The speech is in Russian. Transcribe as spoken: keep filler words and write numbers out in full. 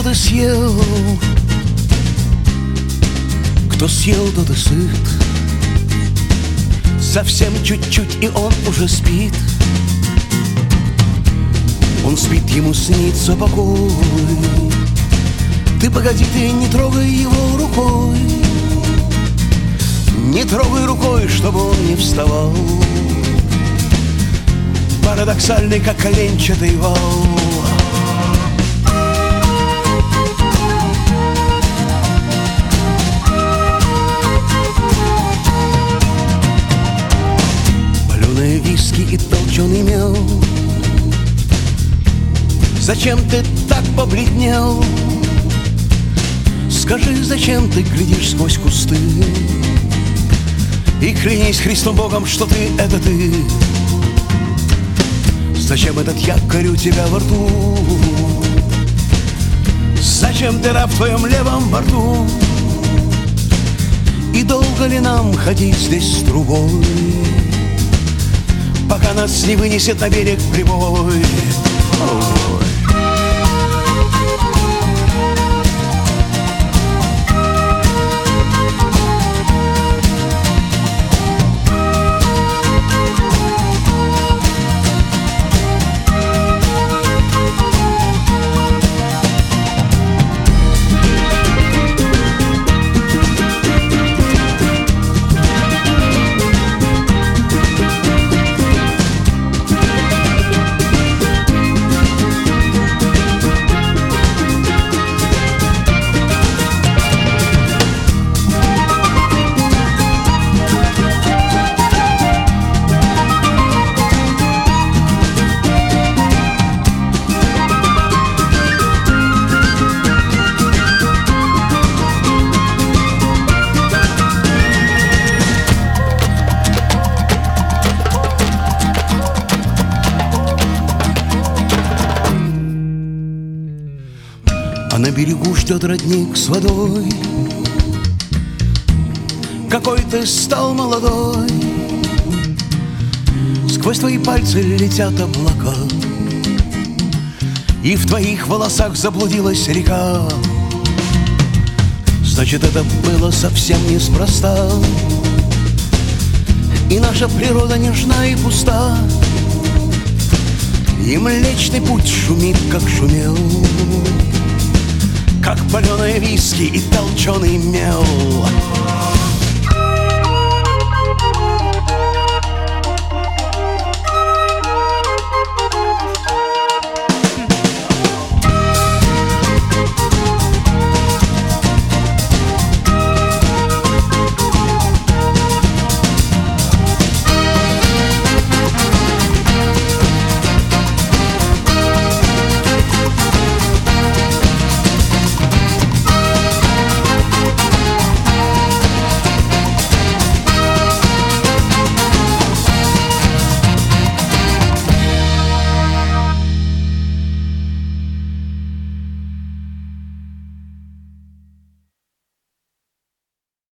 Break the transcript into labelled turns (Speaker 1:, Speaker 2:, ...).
Speaker 1: тот и съел, кто съел, тот и сыт. Совсем чуть-чуть, и он уже спит. Он спит, ему снится покой. Ты погоди, ты не трогай его рукой, не трогай рукой, чтобы он не вставал, парадоксальный, как коленчатый вал. Паленые виски и толченый мел. Зачем ты так побледнел? Скажи, зачем ты глядишь сквозь кусты? И клянись Христом Богом, что ты — это ты. Зачем этот якорь у тебя во рту? Зачем дыра в твоем левом борту? И долго ли нам ходить здесь с трубой, пока нас не вынесет на берег прибой? Ой. А на берегу ждет родник с водой. Какой ты стал молодой, сквозь твои пальцы летят облака, и в твоих волосах заблудилась река. Значит, это было совсем неспроста, и наша природа нежна и пуста, и Млечный Путь шумит, как шумел, как паленые виски и толченый мел.